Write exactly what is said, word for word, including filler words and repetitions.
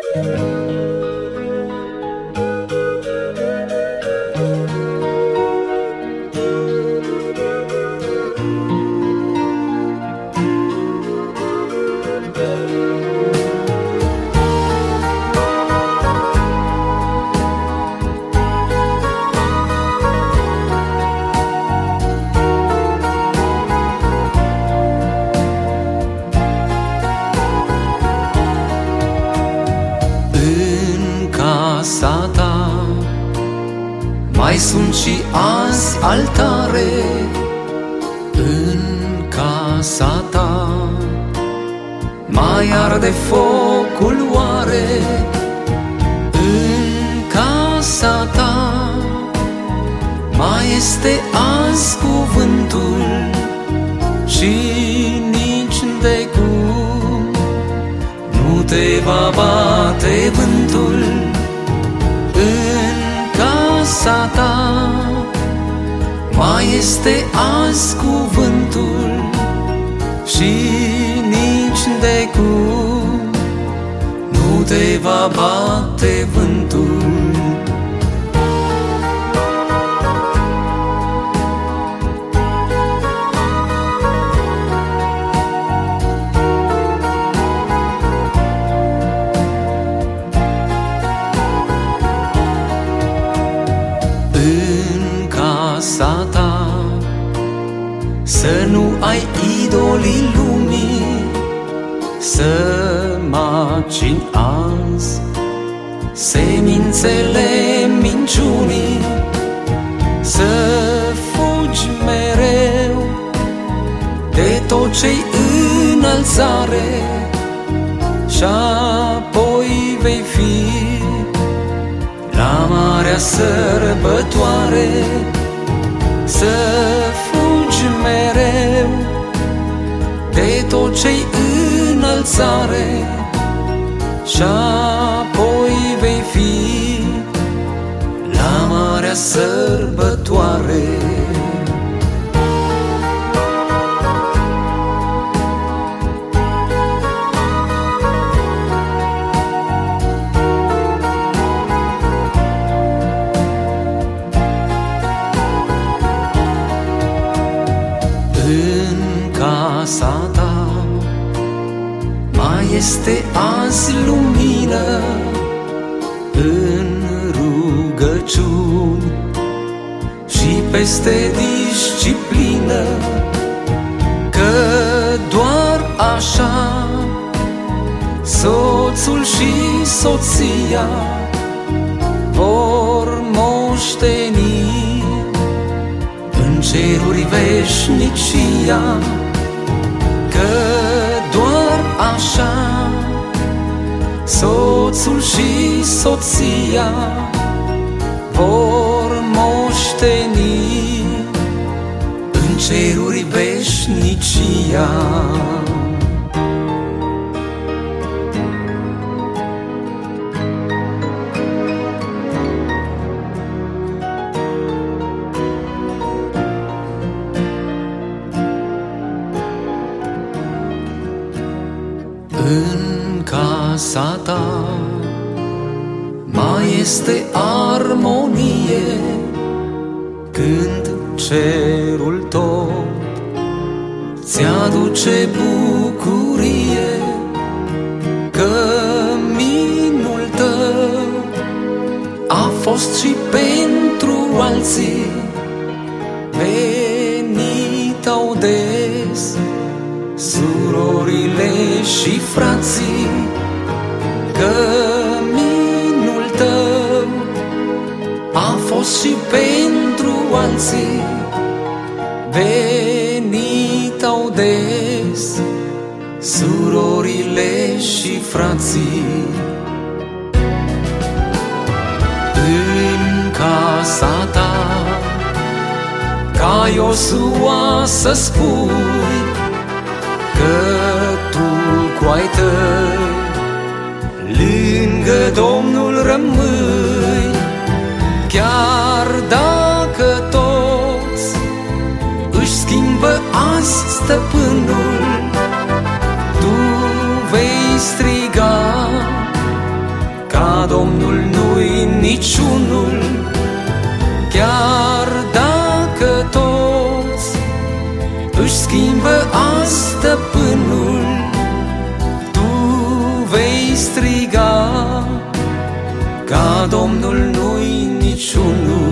casa ta mai sunt și azi altare. În casa ta mai arde focul oare. În casa ta mai este azi cuvântul și nici de cum nu te va bate vântul. În casa ta mai este azi cuvântul și nici de cum nu te va bate vântul. În casa ta să nu ai idolii lumii, să macini azi semințele minciunii, să fugi mereu de tot ce-i înălțare și apoi vei fi la marea sărbătoare. Să fugi mereu de tot ce-i înălțare și apoi vei fi la marea sărbătoare. În casa ta mai este azi lumină. În rugăciuni și peste disciplină, că doar așa soțul și soția vor moșteni în ceruri veșnicia. Că doar așa soțul și soția vor moșteni în ceruri veșnicia. În casa ta mai este armonie, când cerul tot ți-aduce bucurie. Căminul tău a fost și pentru alții, venit au des surorile și frații. Căminul tău a fost și pentru alții, venit au des surorile și frații. În casa ta ca Iosua să spui că tu cu ai tăi lângă Domnul rămâi. Chiar dacă toți își schimbă azi stăpânul, tu vei striga ca Domnul nu-i niciunul. Chiar dacă toți își schimbă azi stăpânul, tu vei striga, ca Domnul nu-i niciunul.